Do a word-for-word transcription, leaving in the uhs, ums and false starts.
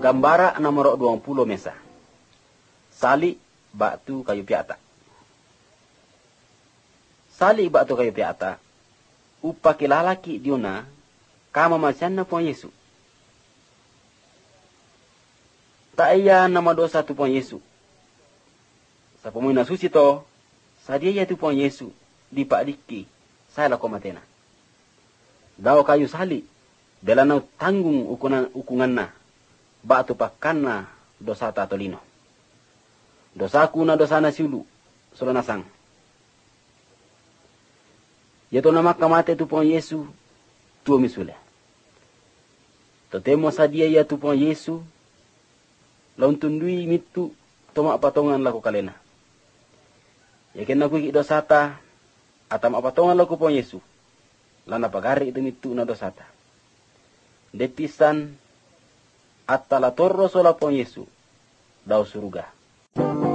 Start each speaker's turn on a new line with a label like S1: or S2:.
S1: Gambara nomor dua puluh mesa. Sali batu kayu piata. Sali batu kayu piata. Upa kilalaki diuna kama macana pon Yesu. Tak iya nama dosa tu pon Yesu. Sa pemuna suci to, sadia ya tu pon Yesu di pak diki, saya lako matena. Daw kayu sali, bela nau tanggung ukunan ukunganna, batu pakanna dosa ta tolino. Dosaku na dosana siulu, solo nasang. Yato nama kamate tu pon Yesu, tuo misule. Totemo sadia ya tu pon Yesu, laun tundui mitu toma patongan lako kalena. Yakin aku ikut dosata, atam patongan lako pon Yesu, lana pagari itu mitu na dosata. Depisan, atala torro sola pon Yesu, daw suruga.